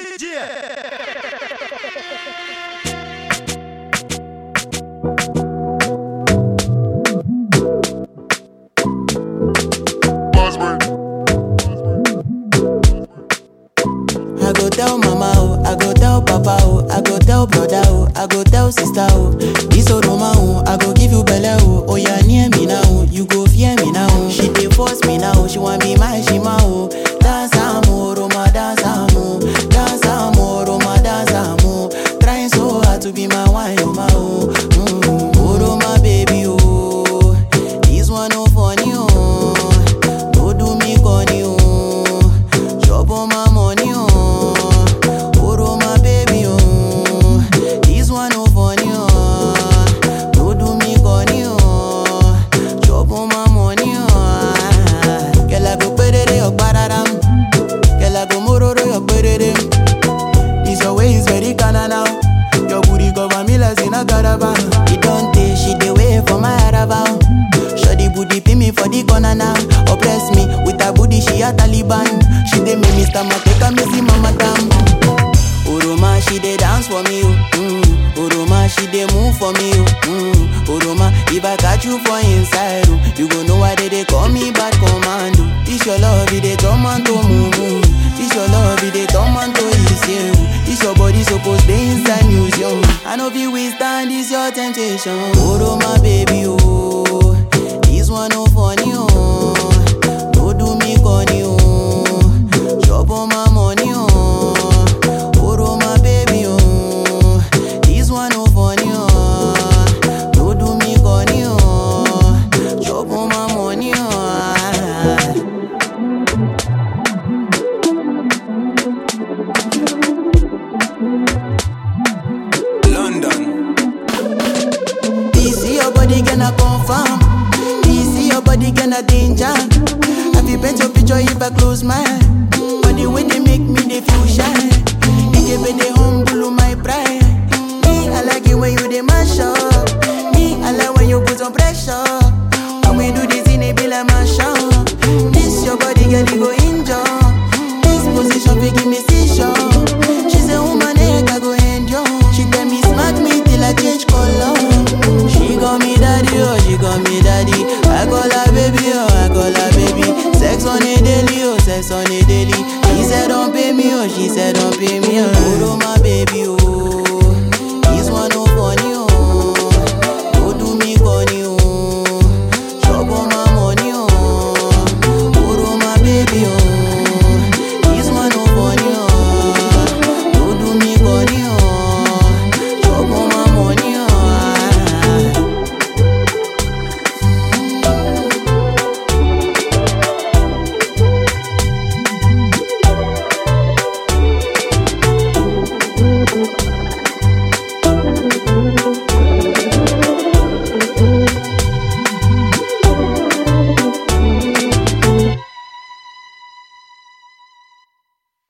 I go tell mama oh, I go tell papa oh, I go tell brother oh, I go tell sister oh. This Oroma oh, I go give you belle oh. Oh yeah, near me now, oh, you go fear me now. Oh. She dey force me now, she want be my shima oh. Dance amo, Oroma dance amo, dance amo, Oroma dance amo. Trying so hard to be my wine, oh. Oroma baby oh, this one no funny oh. Don't do me corny oh, chop on my money oh. It don't take, she dey wait for my arrival. Shawty booty pin me for the corner now. Oppress me with her booty, she a Taliban. She dey make me stomach take a messy mama damn. Oroma, she dey dance for me, Oroma, she dey move for me, Oroma, if I catch you for inside, you gon' know why they call me bad commando. This your love, it dey turn man to mumu. This your love, it dey turn man to easy. This your body supposed be inside museum. I know if we stand this your temptation. Oroma baby oh, this one no funny oh. Don't do me corny oh, chop on my money oh. Oroma baby oh, this one no funny oh. Don't do me corny oh, chop on my money oh. Body gonna confirm. Easy, your body gonna danger. I feel paint your picture if I close my eye. But the way they make me, they feel shy. They give me the humble my pride. Me, I like it when you they mash up. Me, I like when you put some pressure. When we do this in a be like mash up. This your body, girl, you go injure. This position, we give me seizure. She say, woman, I go endure. She tell me, smack me till I change color. She call me daddy, oh, she call me daddy. I call her baby, oh, I call her baby. Sex on a daily, oh, sex on a daily. She said don't pay me, oh, she said don't pay me, oh. Oroma baby, oh.